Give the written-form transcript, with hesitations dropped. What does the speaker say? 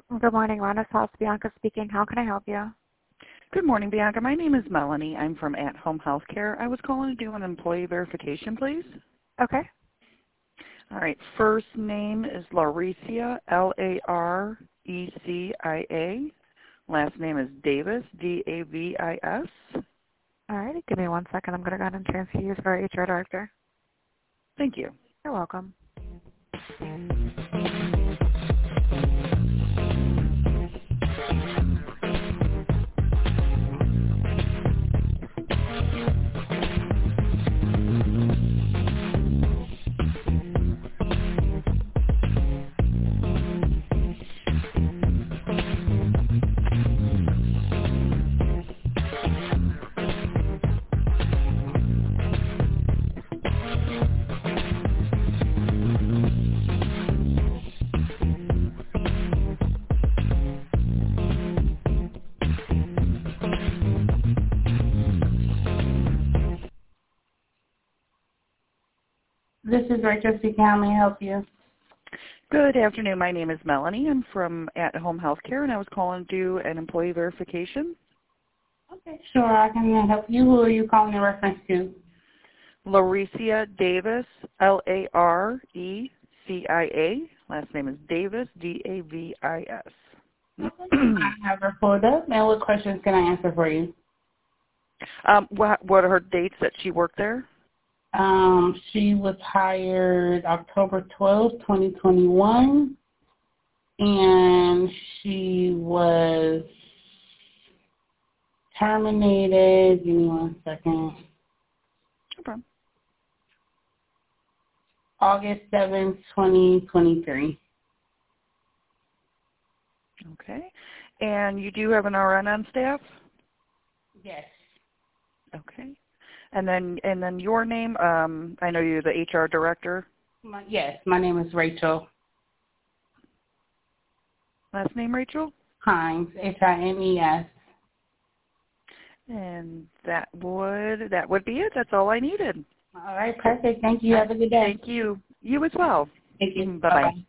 Good morning, Renaissance House. Bianca speaking. How can I help you? Good morning, Bianca. My name is Melanie. I'm from At Home Healthcare. I was calling to do an employee verification, please. Okay. All right. First name is Lauricia, Larecia. Last name is Davis, Davis. All right. Give me 1 second. I'm going to go ahead and transfer you to our HR director. Thank you. You're welcome. This is Rachel speaking. How may I help you? Good afternoon. My name is Melanie. I'm from At Home Healthcare, and I was calling to do an employee verification. Okay, sure. I can help you. Who are you calling in reference to? Lauricia Davis, Larecia. Last name is Davis, Davis. I have her pulled up. And what questions can I answer for you? What are her dates that she worked there? She was hired October 12th, 2021, and she was terminated. Give me 1 second. No problem. August 7th, 2023. Okay. And you do have an RN on staff? Yes. Okay. And then your name, I know you're the HR director. Yes, my name is Rachel Last name, Rachel? Hines, Hines. And that would be it. That's all I needed. All right, perfect. Thank you. Have a good day. Thank you. You as well. Thank you. Bye-bye. Bye-bye.